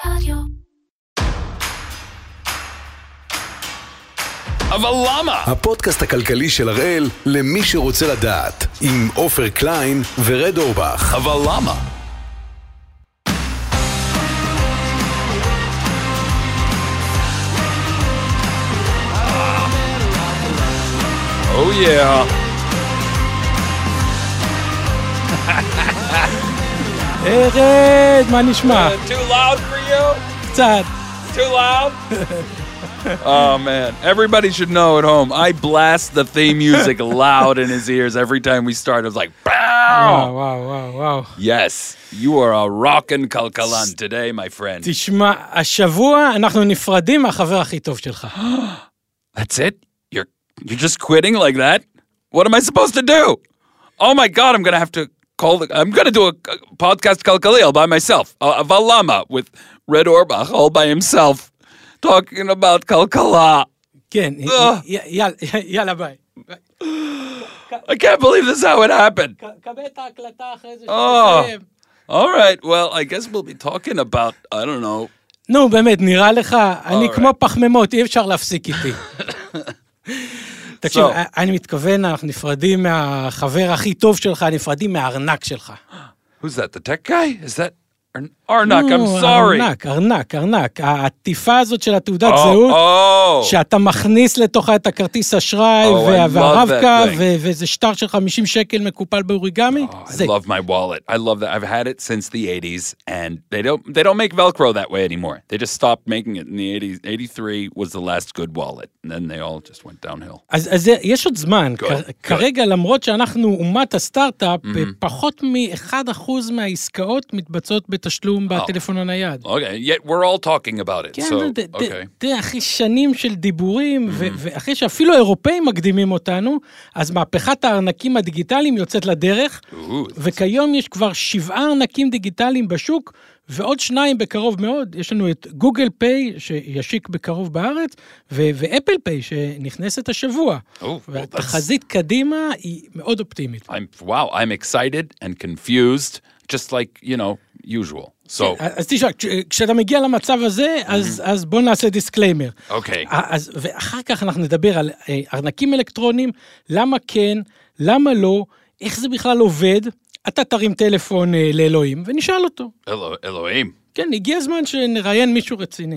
רדיו. אבל למה? הפודקאסט הכלכלי של הראל למי שרוצה לדעת, עם עופר קליין ורד אורבך. אבל למה? Oh yeah. רד, מה נשמע? Too loud for you? קצת. Too loud? Oh man, everybody should know at home. I blast the theme music loud in his ears every time we start. It was like, וואו, BOW! וואו. Yes, you are a rockin' kalkalan today, my friend. תשמע, השבוע אנחנו נפרדים מהחבר הכי טוב שלך. That's it? You're just quitting like that? What am I supposed to do? Oh my God, I'm gonna have to I'm gonna do a podcast kalkali by myself. Avalama with Red Orbach all by himself. Talking about kalkala. כן, יאללה ביי. I can't believe this is how it happened. קבל את ההקלטה אחרי זה Oh, שתסיים. all right. Well, I guess we'll be talking about, I don't know. נו, באמת, נראה לך, אני כמו פחמימות, אי אפשר להפסיק איתי. תקשיב, אני מתכוון, אנחנו נפרדים מהחבר הכי טוב שלך, נפרדים מהארנק שלך. Who's that? The tech guy? Is that Arnak? I'm sorry. ארנק. העטיפה הזאת של התעודת זהות, שאתה מכניס לתוכה את הכרטיס אשראי והרבקה, וזה שטר של 50 שקל מקופל באוריגמי. I love my wallet. I love that. I've had it since the 80s, and they don't make Velcro that way anymore. They just stopped making it in the 80s. 83 was the last good wallet, and then they all just went downhill. אז יש עוד זמן. כרגע, למרות שאנחנו אומת הסטארט-אפ, פחות מ1% מהעסקאות מתבצעות בתשלום בטלפון הנייד. Okay, yet we're all talking about it. כן, So, זה אחרי שנים של דיבורים, ואחרי שאפילו האירופאים מקדימים אותנו, אז מהפכת הארנקים הדיגיטליים יוצאת לדרך, וכיום יש כבר 7 ארנקים דיגיטליים בשוק, ועוד 2 בקרוב מאוד. יש לנו את גוגל פיי, שישיק בקרוב בארץ, ואפל פיי, שנכנסת השבוע. והתחזית קדימה היא מאוד אופטימית. Wow, I'm excited and confused, just like, usual. אז תשמע, כשאתה מגיע למצב הזה, אז בוא נעשה דיסקליימר. אוקיי. ואחר כך אנחנו נדבר על ארנקים אלקטרוניים, למה כן, למה לא, איך זה בכלל עובד, אתה תרים טלפון לאלוהים, ונשאל אותו. אלוהים? כן, הגיע הזמן שנראיין מישהו רציני.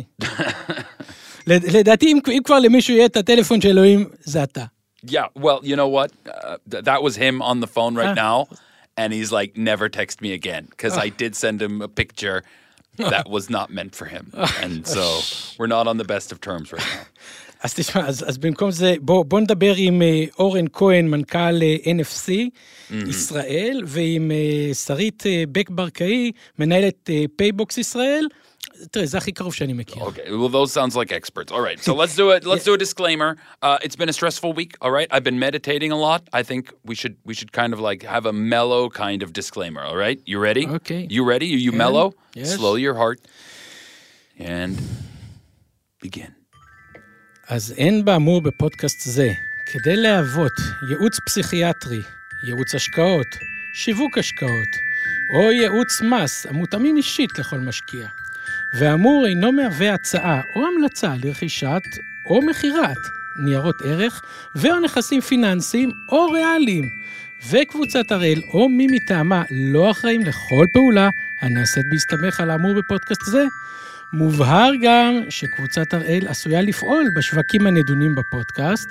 לדעתי, אם כבר למישהו יהיה את הטלפון של אלוהים, זה אתה. Yeah, well, you know what? That was him on the phone right now. And he's like, never text me again. Because I did send him a picture that was not meant for him. And so we're not on the best of terms right now. אז תשמע, אז במקום זה, בוא נדבר עם אורן כהן, מנכ"ל NFC ישראל, ועם שרית בק ברקאי, מנהלת פייבוקס ישראל. תראה, זה הכי קרוב שאני מכיר. Okay, well, those sounds like experts. All right, so let's do a disclaimer. It's been a stressful week, all right? I've been meditating a lot. I think we should kind of like have a mellow kind of disclaimer, all right? You ready? Okay. You ready? Are you mellow? Yes. Slow your heart. And begin. אז אין באמור בפודקאסט זה, כדי להוות ייעוץ פסיכיאטרי, ייעוץ השקעות, שיווק השקעות, או ייעוץ מס המותאמים אישית לכל משקיע. והאמור אינו מהווה הצעה או המלצה לרכישת או מחירת ניירות ערך ואו נכסים פיננסיים או ריאליים. וקבוצת הראל או מי מטעמה לא אחראים לכל פעולה הנעשית בהסתמך על האמור בפודקאסט זה. מובהר גם שקבוצת הראל עשויה לפעול בשווקים הנדונים בפודקאסט,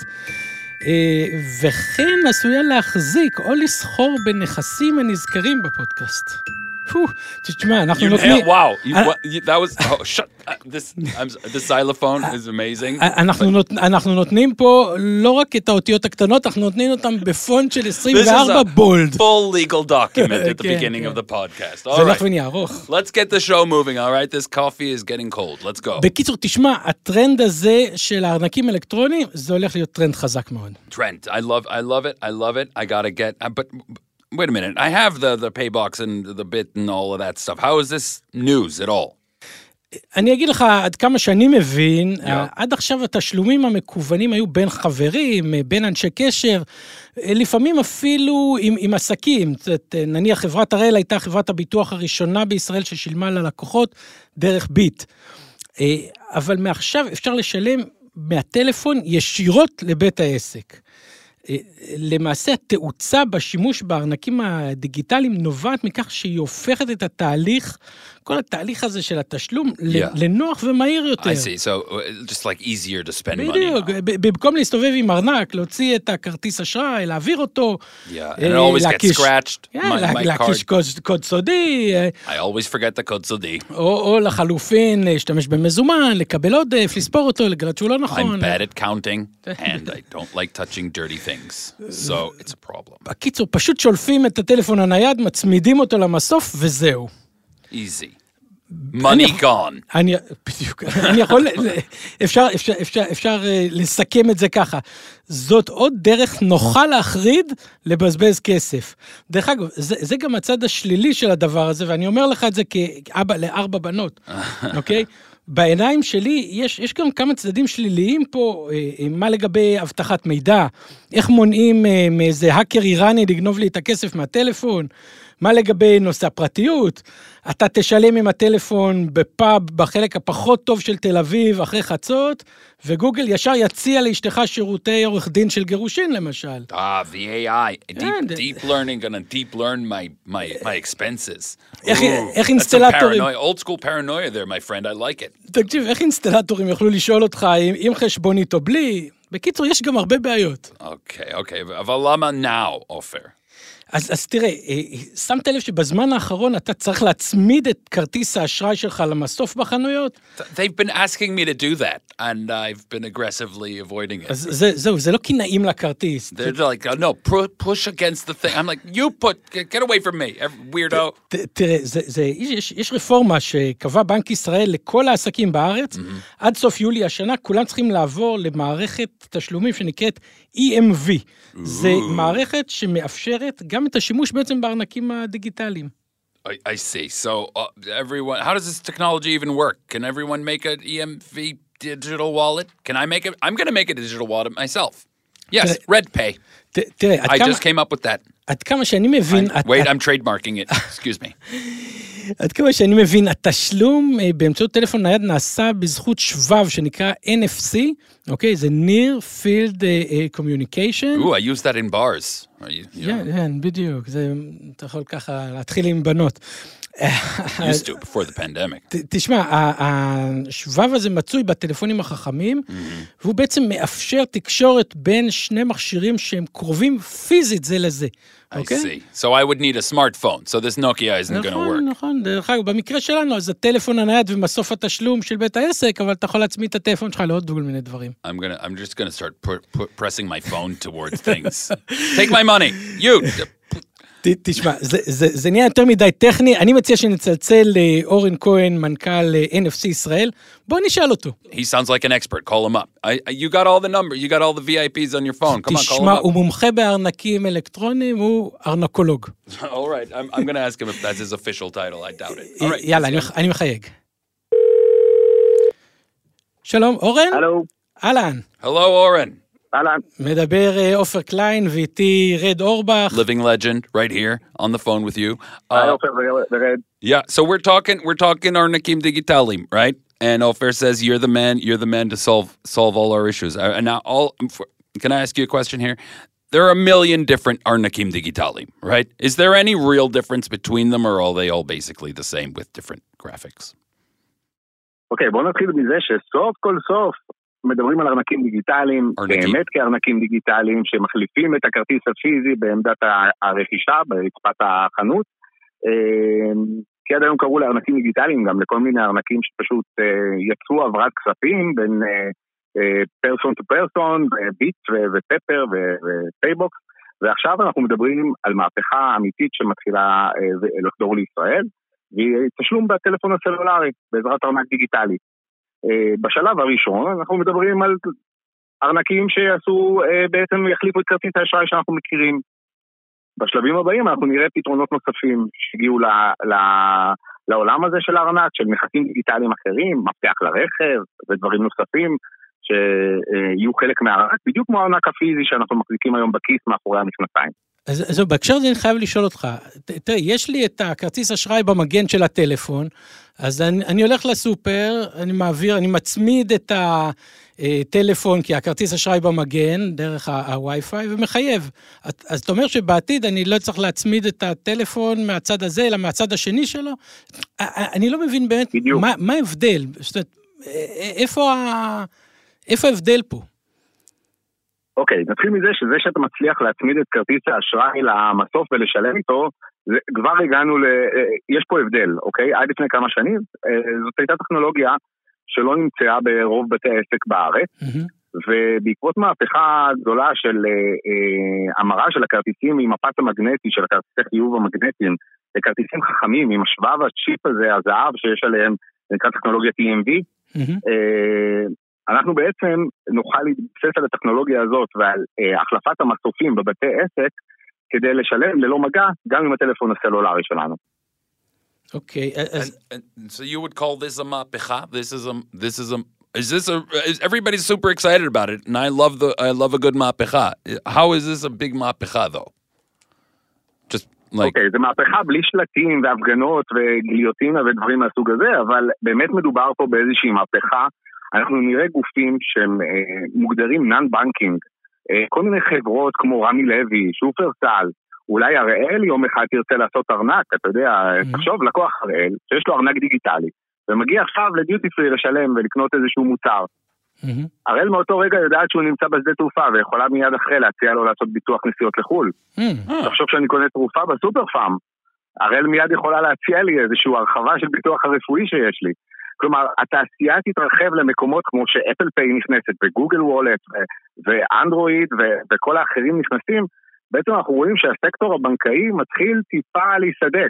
וכן עשויה להחזיק או לסחור בנכסים הנזכרים בפודקאסט. תשמע, אנחנו נותנים... Wow, that was... shut... The xylophone is amazing. אנחנו נותנים פה לא רק את האותיות הקטנות, אנחנו נותנים אותם בפונט של 24 בולד. This is a full legal document at the beginning of the podcast. זה הולך ונהיה ארוך. Let's get the show moving, all right? This coffee is getting cold. Let's go. בקיצור, תשמע, הטרנד הזה של הארנקים אלקטרוניים, זה הולך להיות טרנד חזק מאוד. Trend. I love it. I gotta get... But wait a minute. I have the Paybox and the Bit and all of that stuff. How is this news at all? אני אגיד לך, עד כמה שאני מבין, עד עכשיו התשלומים המקוונים היו בין חברים, בין אנשי קשר, לפעמים אפילו עם עסקים. נניח חברת הראל הייתה חברת הביטוח הראשונה בישראל ששילמה ללקוחות דרך ביט. אבל מעכשיו אפשר לשלם מהטלפון ישירות לבית העסק. למעשה התאוצה בשימוש בארנקים הדיגיטליים נובעת מכך שהיא הופכת את התהליך, כל התהליך הזה של התשלום, לנוח ומהיר יותר. I see, so just like easier to spend money. בדיוק, במקום להסתובב עם ארנק, להוציא את הכרטיס אשראי, להעביר אותו. Yeah, and it always gets scratched, my להקיש קוד סודי. I always forget the קוד סודי. או לחלופין, להשתמש במזומן, לקבל עודף, לספור אותו, לגלות שהוא לא נכון. I'm bad at counting, and I don't like touching dirty things, so it's a problem. בקיצור, פשוט שולפים את הטלפון הנייד, מצמידים אותו למסוף, וזהו. Easy. Money gone. בדיוק, אני יכול, אפשר לסכם את זה ככה. זאת עוד דרך נוחה להחריד לבזבז כסף. דרך אגב, זה גם הצד השלילי של הדבר הזה, ואני אומר לך את זה כאבא ל4 בנות, אוקיי? בעיניים שלי יש גם כמה צדדים שליליים פה, מה לגבי הבטחת מידע, איך מונעים מאיזה האקר איראני לגנוב לי את הכסף מהטלפון, מה לגבי נושא הפרטיות, אתה תשלם עם הטלפון בפאב בחלק הפחות טוב של תל אביב אחרי חצות, וגוגל ישר יציע לאשתך שירותי עורך דין של גירושין למשל. The AI, deep learning gonna deep learn my expenses. איך אינסטלטורים... Old school paranoia there, my friend, I like it. תקשיב, איך אינסטלטורים יוכלו לשאול אותך עם חשבונית או בלי? בקיצור, יש גם הרבה בעיות. אוקיי, אבל למה now, עופר? אז תראה, שמת לב שבזמן האחרון אתה צריך להצמיד את כרטיס האשראי שלך למסוף בחנויות? They've been asking me to do that, and I've been aggressively avoiding it. אז זהו, זה לא כי נעים לכרטיס. They're like, no, push against the thing. I'm like, get away from me, weirdo. תראה, יש רפורמה שקבע בנק ישראל לכל העסקים בארץ, עד סוף יולי השנה, כולם צריכים לעבור למערכת תשלומים שנקראת EMV. זה מערכת שמאפשרת גם את השימוש בעצם בארנקים הדיגיטליים. I see. So everyone, how does this technology even work? Can everyone make an EMV digital wallet? Can I make it? I'm going to make a digital wallet myself. Yes, RedPay. I just came up with that. עד כמה שאני מבין... Wait, I'm trademarking it. Excuse me. עד כמה שאני מבין, התשלום באמצעות טלפון נייד נעשה בזכות שבב שנקרא NFC, אוקיי? זה Near Field Communication. Ooh, I use that in bars. כן, בדיוק. אתה יכול ככה להתחיל עם בנות. Used to before the pandemic. תשמע, השבב הזה מצוי בטלפונים החכמים, והוא בעצם מאפשר תקשורת בין שני מכשירים שהם קרובים פיזית זה לזה. I see. So I would need a smartphone, so this Nokia isn't going to work. נכון. דרך אגב, במקרה שלנו, אז הטלפון הנייד ומסוף התשלום של בית העסק, אבל אתה יכול להצמיד את הטלפון שלך לעוד כל מיני דברים. I'm just going to start pressing my phone towards things. Take my money. You. תשמע, זה נהיה יותר מדי טכני, אני מציע שנצלצל לאורן כהן, מנכ"ל NFC ישראל, בוא נשאל אותו. He sounds like an expert, call him up. You got all the numbers, you got all the VIPs on your phone, come on, call him up. תשמע, הוא מומחה בארנקים אלקטרוניים, הוא ארנקולוג. All right, I'm going to ask him if that's his official title, I doubt it. Right, יאללה, אני מחייג. שלום, אורן? הלו. אהלן. Hello, Oren. אהלן. מדבר עופר קליין ואיתי רד אורבך. Living legend, right here, on the phone with you. היי, עופר ורד. Yeah, so we're talking Arnakim Digitalim, right? And Ofer says you're the man to solve all our issues. And now can I ask you a question here? There are a million different Arnakim Digitalim, right? Is there any real difference between them, or are they all basically the same with different graphics? אוקיי, בואו נתחיל מזה שסוף כל סוף מדברים על ארנקים דיגיטליים, באמת כארנקים דיגיטליים שמחליפים את הכרטיס הפיזי בעמדת הרכישה, ברצפת החנות, כי עד היום קראו לארנקים דיגיטליים גם לכל מיני ארנקים שפשוט יצאו עברת כספים בין פרסון טו פרסון, ביט ופפר ופייבוקס, ועכשיו אנחנו מדברים על מהפכה אמיתית שמתחילה לחדור לישראל, והיא תשלום בטלפון הסלולרי בעזרת ארנק דיגיטלי. בשלב הראשון אנחנו מדברים על ארנקים שיעשו, בעצם יחליפו את כרטיס האשראי שאנחנו מכירים. בשלבים הבאים אנחנו נראה פתרונות נוספים שהגיעו לעולם הזה של הארנק, של נכסים דיגיטליים אחרים, מפתח לרכב ודברים נוספים, שיהיו חלק מהארנק, בדיוק כמו הארנק הפיזי שאנחנו מחזיקים היום בכיס מאחורי המכנסיים. אז בהקשר הזה אני חייב לשאול אותך, תראה, יש לי את הכרטיס אשראי במגן של הטלפון, אז אני הולך לסופר, אני מצמיד את הטלפון, כי הכרטיס אשראי במגן, דרך הווי-פיי, ומחייב. אז אתה אומר שבעתיד אני לא צריך להצמיד את הטלפון מהצד הזה, אלא מהצד השני שלו? אני לא מבין באמת, מה ההבדל? איפה ההבדל פה? אוקיי, נתחיל מזה שאתה מצליח להצמיד את כרטיס האשראי למסוף ולשלם איתו, כבר הגענו יש פה הבדל, אוקיי? עד לפני כמה שנים, זאת הייתה טכנולוגיה שלא נמצאה ברוב בתי העסק בארץ, ובעקבות מהפכה גדולה של המרה של הכרטיסים עם הפס המגנטי, של הכרטיסי חיוב המגנטיים, לכרטיסים חכמים עם השבב והצ'יפ הזה, הזהב שיש עליהם, נקרא טכנולוגיית EMV, אנחנו בעצם נוכל להתבסס על הטכנולוגיה הזאת ועל החלפת המסופים בבתי עסק, כדי לשלם ללא מגע, גם עם הטלפון הסלולרי שלנו. Okay, so you would call this a מהפכה? Everybody's super excited about it, and I love a good מהפכה. How is this a big מהפכה, though? Just like... Okay, זה מהפכה בלי שלטים והפגנות וגיליוטינה ודברים מהסוג הזה, אבל באמת מדובר פה באיזושהי מהפכה. אנחנו נראה גופים שהם מוגדרים נון-בנקינג, כל מיני חברות כמו רמי לוי, שופרסל, אולי הראל יום אחד תרצה לעשות ארנק, אתה יודע, תחשוב לקוח הראל, שיש לו ארנק דיגיטלי, ומגיע עכשיו לדיוטי פרי לשלם ולקנות איזשהו מוצר. הראל מאותו רגע יודעת שהוא נמצא בשדה תעופה, ויכולה מיד אחרי להציע לו לעשות ביטוח נסיעות לחול. תחשוב שאני קונה תרופה בסופר פארם, הראל מיד יכולה להציע לי איזשהו הרחבה של ביטוח הרפואי שיש לי. כלומר, התעשייה תתרחב למקומות כמו שאפל פיי נכנסת, וגוגל וולט, ואנדרואיד, וכל האחרים נכנסים, בעצם אנחנו רואים שהסקטור הבנקאי מתחיל טיפה להיסדק,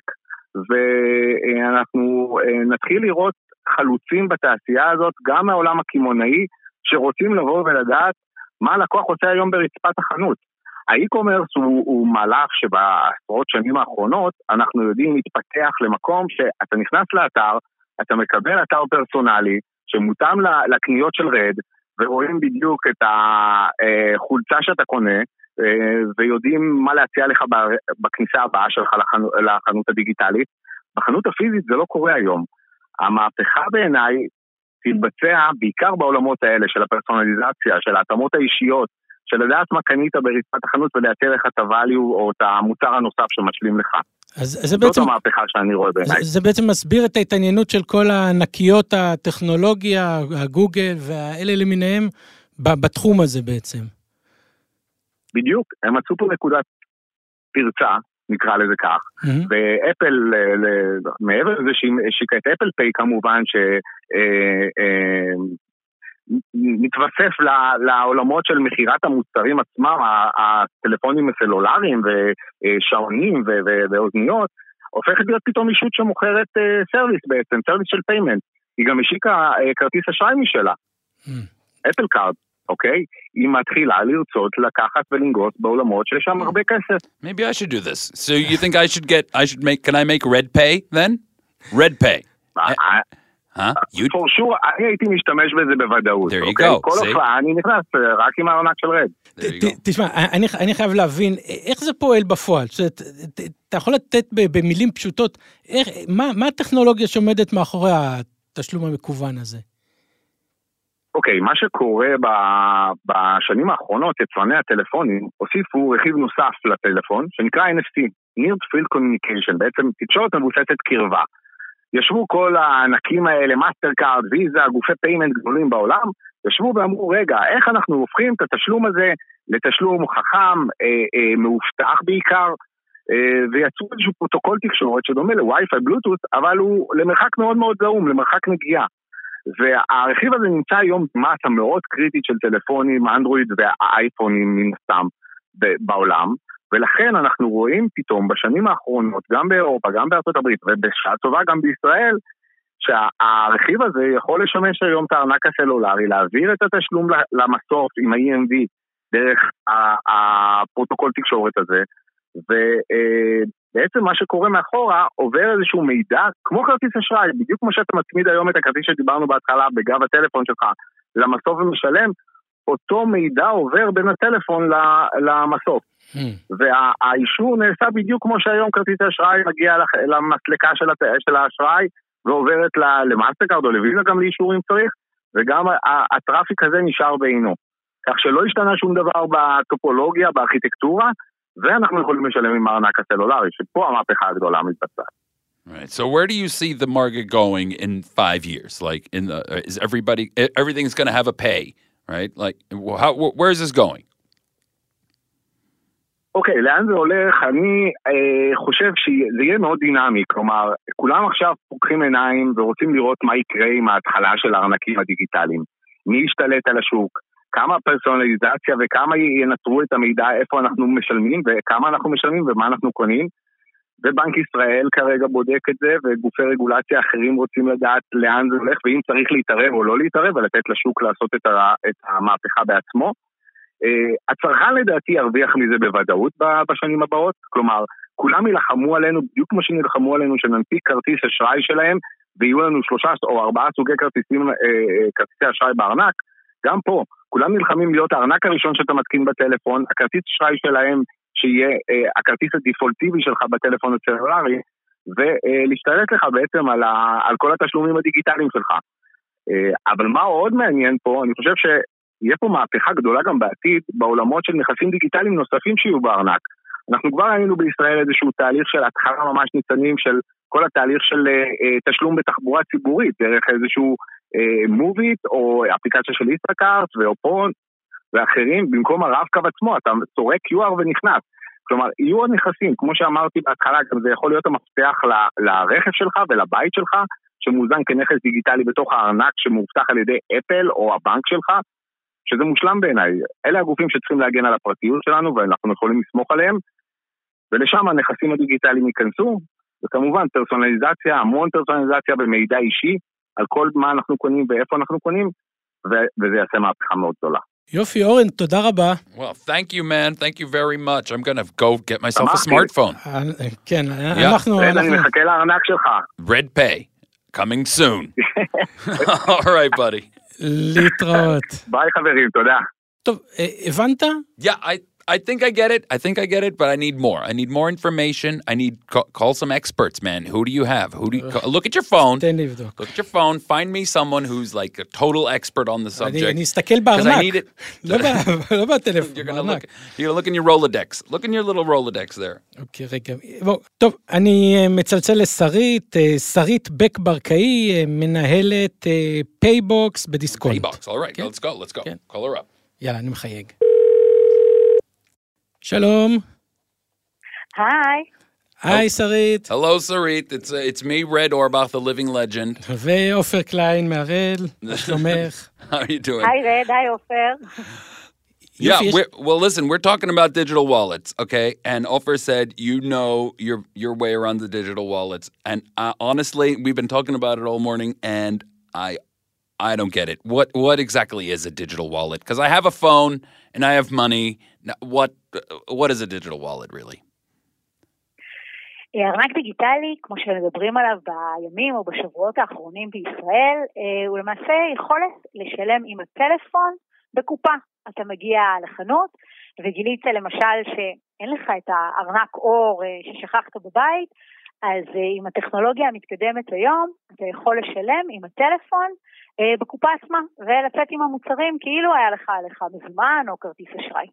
ואנחנו נתחיל לראות חלוצים בתעשייה הזאת, גם מהעולם הכימונאי, שרוצים לבוא ולדעת מה הלקוח עושה היום ברצפת החנות. האי-קומרס הוא מהלך שבעשרות שנים האחרונות, אנחנו יודעים להתפתח למקום שאתה נכנס לאתר, אתה מקבל אתר פרסונלי שמותאם לקניות של רד, ורואים בדיוק את החולצה שאתה קונה, ויודעים מה להציע לך בכניסה הבאה שלך לחנות הדיגיטלית. בחנות הפיזית זה לא קורה היום. המהפכה בעיניי תתבצע בעיקר בעולמות האלה של הפרסונליזציה, של ההתאמות האישיות, של לדעת מה קנית ברצפת החנות ולייצר לך את הvalue או את המוצר הנוסף שמשלים לך. זאת המהפכה שאני רואה בעיניי. זה בעצם מסביר את ההתעניינות של כל הענקיות הטכנולוגיה, הגוגל והאלה למיניהם, בתחום הזה בעצם. בדיוק, הם מצאו פה נקודת פרצה, נקרא לזה כך, ואפל, מעבר לזה שהשיקה את אפל פיי כמובן, מתווסף לעולמות של מחירת המוצרים עצמם, הטלפונים הסלולריים ושעונים ואוזניות, הופכת להיות פתאום אישות שמוכרת סרוויס בעצם, סרוויס של פיימנט. היא גם השיקה כרטיס אשראי משלה, אפל קארד, אוקיי? היא מתחילה לרצות לקחת ולנגוס בעולמות שיש שם הרבה כסף. Maybe I should do this. So you think can I make Red Pay then? Red Pay. For sure, אני הייתי משתמש בזה בוודאות. There you go. כל הופעה אני נכנס רק עם הארנק של רד. תשמע, אני חייב להבין, איך זה פועל בפועל? אתה יכול לתת במילים פשוטות, מה הטכנולוגיה שעומדת מאחורי התשלום המקוון הזה? אוקיי, מה שקורה בשנים האחרונות, יצרני הטלפונים הוסיפו רכיב נוסף לטלפון, שנקרא NFC, Near Field Communication, בעצם תקשורת מבוססת קרבה. ישבו כל הענקים האלה, מאסטרקארד, ויזה, גופי פיימנט גדולים בעולם, ישבו ואמרו, רגע, איך אנחנו הופכים את התשלום הזה לתשלום חכם, מאובטח בעיקר, ויצרו איזשהו פרוטוקול תקשורת שדומה לווי-פיי, בלוטוס, אבל הוא למרחק מאוד מאוד זעום, למרחק נגיעה. והרכיב הזה נמצא היום במסה מאוד קריטית של טלפונים, אנדרואיד והאייפונים מן הסתם בעולם, ולכן אנחנו רואים פתאום בשנים האחרונות, גם באירופה, גם בארצות הברית, ובשעה טובה גם בישראל, שהרכיב הזה יכול לשמש היום את הארנק הסלולרי, להעביר את התשלום למסוף עם ה-EMV, דרך הפרוטוקול תקשורת הזה, בעצם מה שקורה מאחורה עובר איזשהו מידע, כמו כרטיס אשראי, בדיוק כמו שאתה מצמיד היום את הכרטיס שדיברנו בהתחלה בגב הטלפון שלך למסוף ומשלם, אותו מידע עובר בין הטלפון למסוף. והאישור נעשה בדיוק כמו שהיום כרטיס האשראי מגיע למסלקה של האשראי, ועוברת למאסטרקארד או לוויזה גם לאישור אם צריך, וגם הטראפיק הזה נשאר בעינו. כך שלא השתנה שום דבר בטופולוגיה, בארכיטקטורה, ואנחנו יכולים לשלם עם הארנק הסלולרי, שפה המהפכה הגדולה מתבצעת. Right. So where do you see the market going in 5 years? Like, is everything's going to have a pay, right? Like, where is this going? אוקיי, לאן זה הולך? אני חושב שזה יהיה מאוד דינמי, כלומר, כולם עכשיו פוקחים עיניים ורוצים לראות מה יקרה עם ההתחלה של הארנקים הדיגיטליים. מי ישתלט על השוק? כמה פרסונליזציה וכמה ינטרו את המידע, איפה אנחנו משלמים וכמה אנחנו משלמים ומה אנחנו קונים. ובנק ישראל כרגע בודק את זה, וגופי רגולציה אחרים רוצים לדעת לאן זה הולך, ואם צריך להתערב או לא להתערב, ולתת לשוק לעשות את המהפכה בעצמו. הצרכן לדעתי ירוויח מזה בוודאות בשנים הבאות, כלומר, כולם ילחמו עלינו, בדיוק כמו שנלחמו עלינו, שננפיק כרטיס אשראי שלהם, ויהיו לנו 3 או 4 סוגי כרטיסי אשראי בארנק, גם פה, כולם נלחמים להיות הארנק הראשון שאתה מתקין בטלפון, הכרטיס אשראי שלהם שיהיה הכרטיס הדיפולטיבי שלך בטלפון הסלולרי, ולהשתלט לך בעצם על כל התשלומים הדיגיטליים שלך. אבל מה עוד מעניין פה, אני חושב שיהיה פה מהפכה גדולה גם בעתיד, בעולמות של נכסים דיגיטליים נוספים שיהיו בארנק. אנחנו כבר היינו בישראל איזשהו תהליך של התחלה ממש ניצנים של כל התהליך של תשלום בתחבורה ציבורית, דרך איזשהו מוביט או אפליקציה של אינסטרקארט ואופון ואחרים, במקום הרב-קו עצמו, אתה צורק QR ונכנס. כלומר, יהיו עוד נכסים, כמו שאמרתי בהתחלה, גם זה יכול להיות המפתח לרכב שלך ולבית שלך, שמוזן כנכס דיגיטלי בתוך הארנק שמובטח על ידי אפל או הבנק שלך, שזה מושלם בעיניי. אלה הגופים שצריכים להגן על הפרטיות שלנו, ואנחנו יכולים לסמוך עליהם, ולשם הנכסים הדיגיטליים ייכנסו, וכמובן פרסונליזציה, המון פרסונליזציה במידע אישי, על כל מה אנחנו קונים ואיפה אנחנו קונים, וזה יעשה מהפכה מאוד גדולה. יופי, אורן, תודה רבה. Well, thank you, man. Thank you very much. I'm going to go get myself a smartphone. כן, אנחנו... אני מחכה לארנק שלך. Red Pay, coming soon. All right, buddy. להתראות. ביי חברים, תודה. טוב, הבנת? Yeah, I think I get it, but I need more. I need more information. I need call some experts, man. Who do you have? Look at your phone. תן לבדוק. Look at your phone. Find me someone who's like a total expert on the subject. אני אסתכל בארנק. לא בטלפון, בארנק. You're gonna look in your Rolodex. Look in your little Rolodex there. אוקיי, רגע. טוב, אני מצלצל לשרית, שרית בק ברקאי, מנהלת פייבוקס בדיסקונט. Paybooks, all right. Let's go. Call her up. יאללה, אני מחייג. שלום. היי, שרית. Hello, Sarit. It's me, Red Orbach, the living legend. ועופר קליין מהראל, מה שלומך? How are you doing? היי, רד, היי, עופר. Yeah, well, listen, we're talking about digital wallets, okay? And Ofer said, you know your way around the digital wallets. And honestly, we've been talking about it all morning, and I don't get it. What exactly is a digital wallet? Because I have a phone and I have money. Now, what is a digital wallet really? ארנק דיגיטלי, כמו שמדברים עליו בימים או בשבועות האחרונים בישראל, הוא למעשה יכולת לשלם עם הטלפון בקופה. אתה מגיע לחנות וגילית למשל שאין לך את הארנק אור ששכחת בבית, אז עם הטכנולוגיה המתקדמת היום, אתה יכול לשלם עם הטלפון בקופה עצמה, ולצאת עם המוצרים כאילו היה לך מזומן או כרטיס אשראי.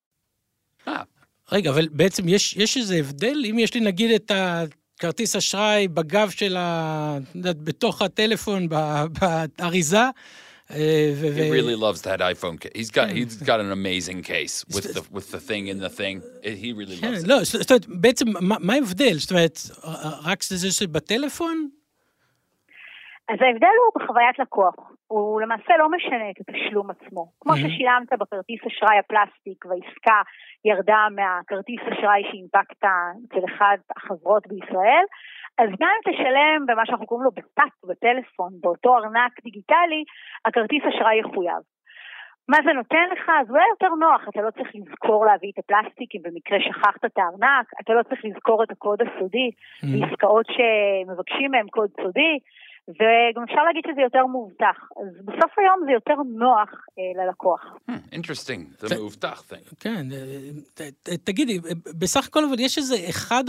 רגע, אבל בעצם יש איזה הבדל? אם יש לי נגיד את הכרטיס אשראי בגב של בתוך הטלפון, באריזה, He really loves that iPhone case. He's got an amazing case with the thing in the thing. He really loves it. לא, זאת אומרת, בעצם מה ההבדל? זאת אומרת, רק זה שבטלפון? אז ההבדל הוא בחוויית לקוח. הוא למעשה לא משנה את התשלום עצמו. כמו ששילמת בכרטיס אשראי הפלסטיק והעסקה ירדה מהכרטיס אשראי שהנפקת אצל אחד החברות בישראל, אז גם אם תשלם במה שאנחנו קוראים לו בטאפ בטלפון, באותו ארנק דיגיטלי, הכרטיס אשראי יחויב. מה זה נותן לך? אז אולי יותר נוח, אתה לא צריך לזכור להביא את הפלסטיק, אם במקרה שכחת את הארנק, אתה לא צריך לזכור את הקוד הסודי, בעסקאות שמבקשים מהם קוד סודי, וגם אפשר להגיד שזה יותר מאובטח. אז בסוף היום זה יותר נוח ללקוח. Interesting, זה מאובטח. כן, תגידי, בסך הכל אבל יש איזה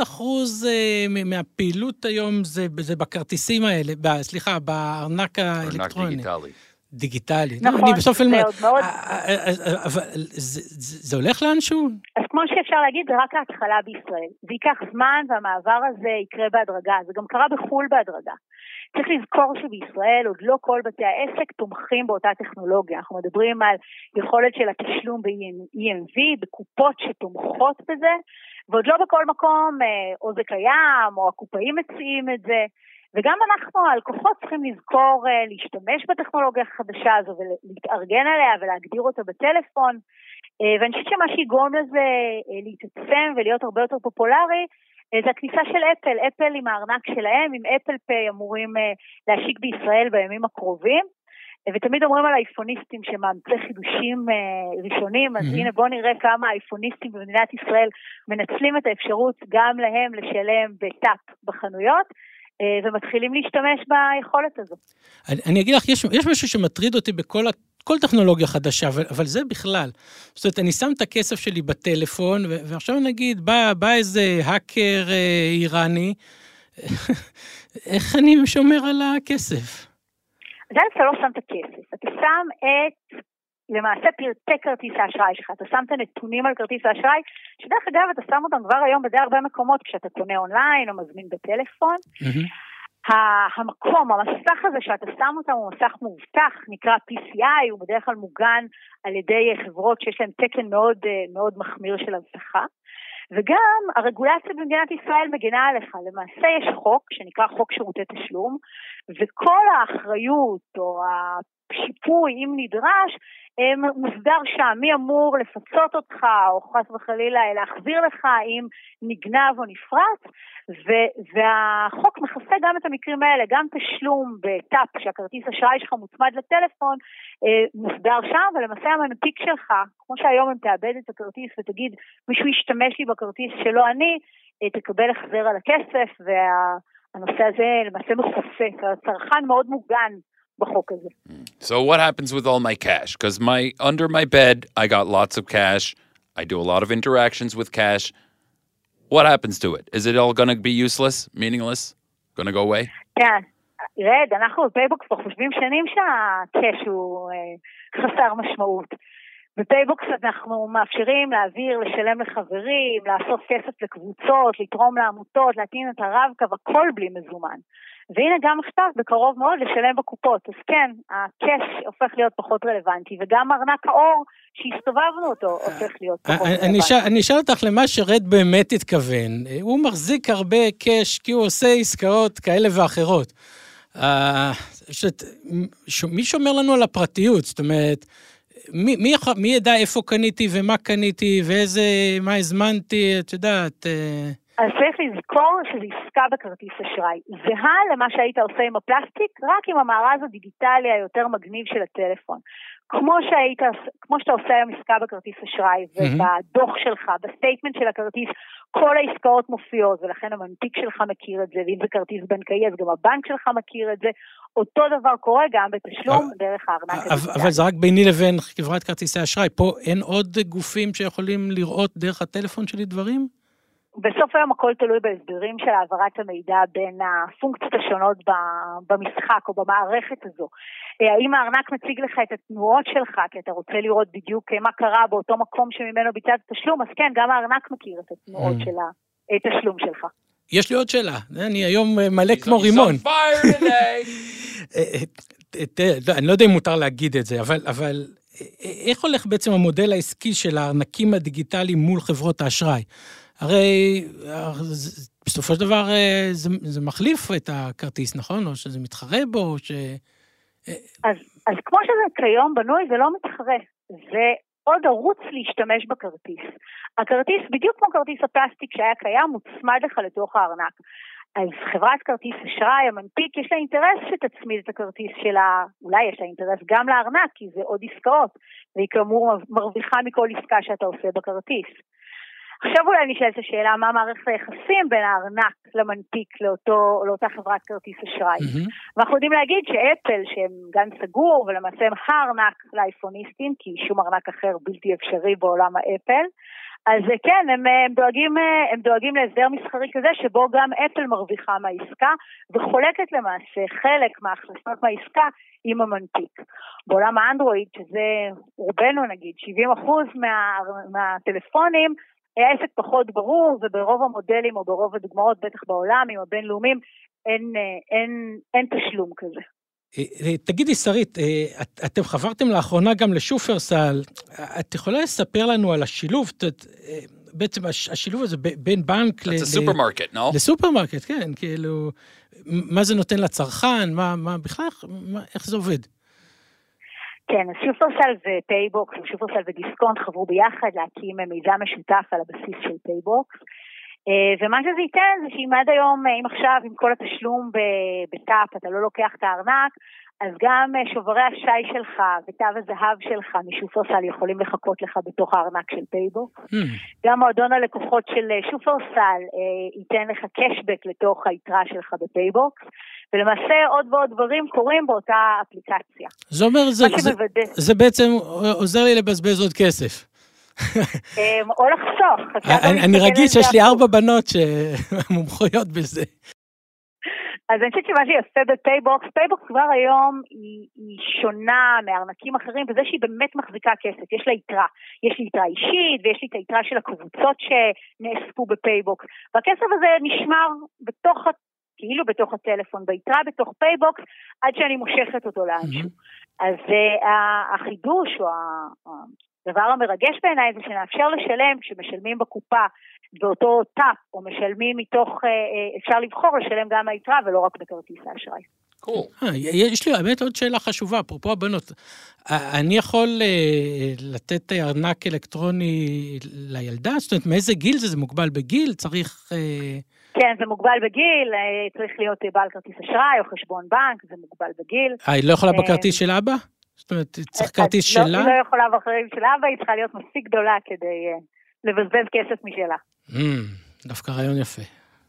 1% מהפעילות היום זה בכרטיסים האלה, סליחה, בארנק האלקטרוני. דיגיטלי. נכון, זה עוד מאוד. אבל זה הולך לאנשהו? אז כמו שאפשר להגיד, זה רק ההתחלה בישראל. זה ייקח זמן והמעבר הזה יקרה בהדרגה. זה גם קרה בחול בהדרגה. צריך לזכור שבישראל עוד לא כל בתי העסק תומכים באותה טכנולוגיה. אנחנו מדברים על יכולת של התשלום ב-EMV, בקופות שתומכות בזה, ועוד לא בכל מקום או זה קיים, או הקופאים מציעים את זה. וגם אנחנו, הלקוחות, צריכים לזכור להשתמש בטכנולוגיה החדשה הזו ולהתארגן עליה ולהגדיר אותה בטלפון. ואני חושבת שמה שיגרום לזה להתעצם ולהיות הרבה יותר פופולרי, זה הכניסה של אפל. אפל עם הארנק שלהם, עם אפל פיי אמורים להשיק בישראל בימים הקרובים. ותמיד אומרים על האייפוניסטים שמאמצי חידושים ראשונים, אז הנה בוא נראה כמה האייפוניסטים במדינת ישראל מנצלים את האפשרות גם להם לשלם בטאפ בחנויות, ומתחילים להשתמש ביכולת הזו. אני אגיד לך, יש משהו שמטריד אותי בכל טכנולוגיה חדשה, אבל זה בכלל. זאת אומרת, אני שם את הכסף שלי בטלפון, ועכשיו נגיד, בא איזה האקר איראני, איך אני שומר על הכסף? אז אתה לא שם את הכסף, אתה שם למעשה פרטי כרטיס האשראי שלך, אתה שם את הנתונים על כרטיס האשראי, שדרך אגב אתה שם אותם כבר היום בדי הרבה מקומות, כשאתה קונה אונליין או מזמין בטלפון. המקום, המסך הזה שאתה שם אותם הוא מסך מאובטח, נקרא PCI, הוא בדרך כלל מוגן על ידי חברות שיש להם תקן מאוד, מאוד מחמיר של אבטחה. וגם הרגולציה במדינת ישראל מגנה עליך. למעשה יש חוק שנקרא חוק שירותי תשלום, וכל האחריות או השיפוי, אם נדרש, מוסדר שם, מי אמור לפצות אותך, או חס וחלילה להחזיר לך אם נגנב או נפרץ, והחוק מכסה גם את המקרים האלה, גם תשלום בטאפ, שהכרטיס אשראי שלך מוצמד לטלפון, מוסדר שם, ולמעשה המנפיק שלך, כמו שהיום אם תאבד את הכרטיס ותגיד, מישהו ישתמש לי בכרטיס שלא אני, תקבל החזר על הכסף, והנושא הזה למעשה מכוסה, הצרכן מאוד מוגן, בחוק הזה. So what happens with all my cash? Because under my bed, I got lots of cash. I do a lot of interactions with cash. What happens to it? Is it all going to be useless, meaningless? Going to go away? כן. רד, אנחנו בפייבוקס כבר חושבים שנים שהקש הוא חסר משמעות. בפייבוקס אנחנו מאפשרים להעביר, לשלם לחברים, לאסוף כסף לקבוצות, לתרום לעמותות, להטעין את הרב-קו, הכל בלי מזומן. והנה גם עכשיו בקרוב מאוד לשלם בקופות. אז כן, הקש הופך להיות פחות רלוונטי, וגם ארנק האור שהסתובבנו אותו הופך להיות פחות רלוונטי. אני אשאל אותך למה שרד באמת התכוון. הוא מחזיק הרבה קש כי הוא עושה עסקאות כאלה ואחרות. מי שומר לנו על הפרטיות? זאת אומרת, מי ידע איפה קניתי ומה קניתי ומה הזמנתי, את יודעת... אז צריך לזכור שזה עסקה בכרטיס אשראי. זהה למה שהיית עושה עם הפלסטיק, רק עם המארז הדיגיטלי היותר מגניב של הטלפון. כמו שאתה עושה היום עסקה בכרטיס אשראי, ובדוח שלך, בסטייטמנט של הכרטיס, כל העסקאות מופיעות, ולכן המנפיק שלך מכיר את זה, ואם זה כרטיס בנקאי, אז גם הבנק שלך מכיר את זה. אותו דבר קורה גם בתשלום דרך הארנק הדיגיטלי. אבל זה רק ביני לבין חברת כרטיסי אשראי. פה אין עוד גופים שיכולים לראות דרך הטלפון שלי דברים? בסוף היום הכל תלוי בהסברים של העברת המידע בין הפונקציות השונות במשחק או במערכת הזו. האם הארנק מציג לך את התנועות שלך, כי אתה רוצה לראות בדיוק מה קרה באותו מקום שממנו ביצעת תשלום, אז כן, גם הארנק מכיר את התנועות של התשלום שלך. יש לי עוד שאלה, אני היום מלא כמו רימון. אני לא יודע אם מותר להגיד את זה, אבל איך הולך בעצם המודל העסקי של הארנקים הדיגיטליים מול חברות האשראי? הרי בסופו של דבר זה מחליף את הכרטיס, נכון? או שזה מתחרה בו, אז כמו שזה כיום בנוי, זה לא מתחרה. זה עוד ערוץ להשתמש בכרטיס. הכרטיס, בדיוק כמו כרטיס הפלסטיק שהיה קיים, מוצמד לך לתוך הארנק. אז חברת כרטיס אשראי, המנפיק, יש לה אינטרס שתצמיד את הכרטיס שלה, אולי יש לה אינטרס גם לארנק, כי זה עוד עסקאות, והיא כאמור מרוויחה מכל עסקה שאתה עושה בכרטיס. עכשיו אולי נשאלת השאלה, מה מערכת היחסים בין הארנק למנפיק לאותה חברת כרטיס אשראי. ואנחנו יודעים להגיד שאפל, שהם גן סגור, ולמעשה הם הארנק לאייפוניסטים, כי שום ארנק אחר בלתי אפשרי בעולם האפל, אז כן, הם דואגים להסדר מסחרי כזה, שבו גם אפל מרוויחה מהעסקה, וחולקת למעשה חלק מההכנסות מהעסקה עם המנפיק. בעולם האנדרואיד, שזה רובנו נגיד, 70% מהטלפונים, העסק פחות ברור, וברוב המודלים או ברוב הדוגמאות, בטח בעולם, עם הבינלאומיים, אין תשלום כזה. תגידי, שרית, אתם חברתם לאחרונה גם לשופרסל, את יכולה לספר לנו על השילוב, בעצם השילוב הזה בין בנק לסופרמרקט, כן, כאילו, מה זה נותן לצרכן, בכלל, איך זה עובד? כן, שופרסל ופייבוקס, שופרסל ודיסקונט חברו ביחד להקים מיזם משותף על הבסיס של פייבוקס, ומה שזה ייתן זה שאם עד היום, אם עכשיו עם כל התשלום בטאפ אתה לא לוקח את הארנק, אז גם שוברי השי שלך ותו הזהב שלך משופרסל יכולים לחכות לך בתוך הארנק של פייבוקס. גם מועדון הלקוחות של שופרסל ייתן לך קשבק לתוך היתרה שלך בפייבוקס, ולמעשה עוד ועוד דברים קורים באותה אפליקציה. זה אומר, זה בעצם עוזר לי לבזבז עוד כסף. או לחסוך. אני רגיל שיש לי 4 בנות שמומחויות בזה. אז אני חושבת שמה שיפה בפייבוקס, פייבוקס כבר היום היא שונה מארנקים אחרים, בזה שהיא באמת מחזיקה כסף, יש לה יתרה, יש לי יתרה אישית, ויש לי את היתרה של הקבוצות שנאספו בפייבוקס, והכסף הזה נשמר כאילו בתוך הטלפון, ביתרה בתוך פייבוקס, עד שאני מושכת אותו לאנשהו. אז החידוש או הדבר המרגש בעיניי זה שנאפשר לשלם, כשמשלמים בקופה באותו טאפ, או משלמים מתוך, אפשר לבחור לשלם גם היתרה, ולא רק בכרטיס האשראי. יש לי באמת עוד שאלה חשובה, אפרופו הבנות. אני יכול לתת ארנק אלקטרוני לילדה? זאת אומרת, מאיזה גיל זה? זה מוגבל בגיל? צריך... כן, זה מוגבל בגיל, צריך להיות בעל כרטיס אשראי או חשבון בנק, זה מוגבל בגיל. היא לא יכולה בכרטיס של אבא? זאת אומרת, צריך כרטיס שלה? היא לא יכולה בכרטיס של אבא, היא צריכה להיות מספיק גדולה כדי לבזבז כסף משלה. דווקא רעיון יפה.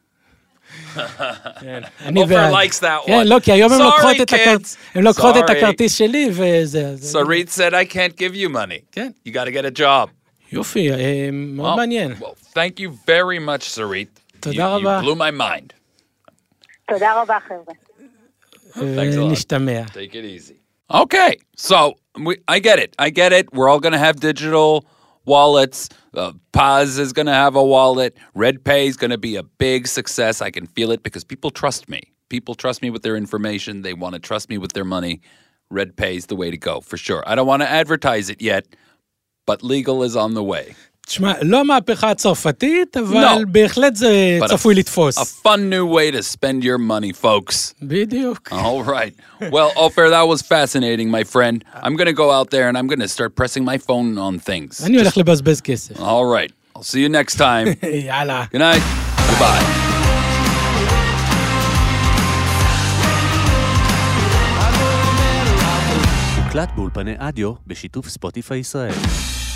Ofer likes that one. כן, לא, כי היום הם לוקחות את הכרטיס שלי, וזה... Sarit said, I can't give you money. כן. You got to get a job. יופי, מאוד מעניין. Thank you very much, Sarit. תודה רבה. You blew my mind. תודה רבה, חבר'ה. נשתמע. Take it easy. Okay, so I get it. We're all going to have digital wallets. Paz is going to have a wallet. RedPay is going to be a big success. I can feel it because people trust me. People trust me with their information. They want to trust me with their money. RedPay is the way to go, for sure. I don't want to advertise it yet, but legal is on the way. תשמע, לא מהפכה הצרפתית, אבל בהחלט זה צפוי לתפוס. A fun new way to spend your money, folks. בדיוק. All right. Well, Ofer, that was fascinating, my friend. I'm going to go out there and I'm going to start pressing my phone on things. אני הולך לבזבז כסף. All right. I'll see you next time. יאללה. Good night. Goodbye. הוקלט באולפני אדיו בשיתוף ספוטיפיי ישראל.